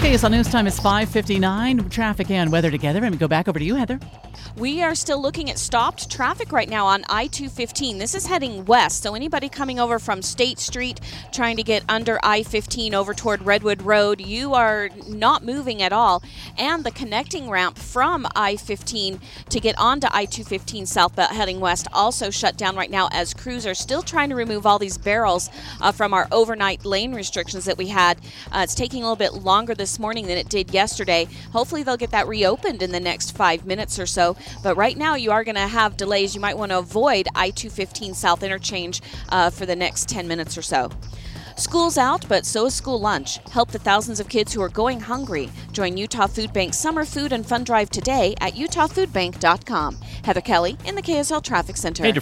KSL News Time is 5:59. Traffic and weather together. And we go back over to you, Heather. We are still looking at stopped traffic right now on I-215. This is heading west, so anybody coming over from State Street trying to get under I-15 over toward Redwood Road, you are not moving at all. And the connecting ramp from I-15 to get onto I-215 southbound heading west also shut down right now as crews are still trying to remove all these barrels from our overnight lane restrictions that we had. It's taking a little bit longer this morning than it did yesterday. Hopefully they'll get that reopened in the next 5 minutes or so. But right now you are going to have delays. You might want to avoid I-215 South Interchange for the next 10 minutes or so. School's out, but so is school lunch. Help the thousands of kids who are going hungry. Join Utah Food Bank's Summer Food and Fun Drive today at utahfoodbank.com. Heather Kelly in the KSL Traffic Center.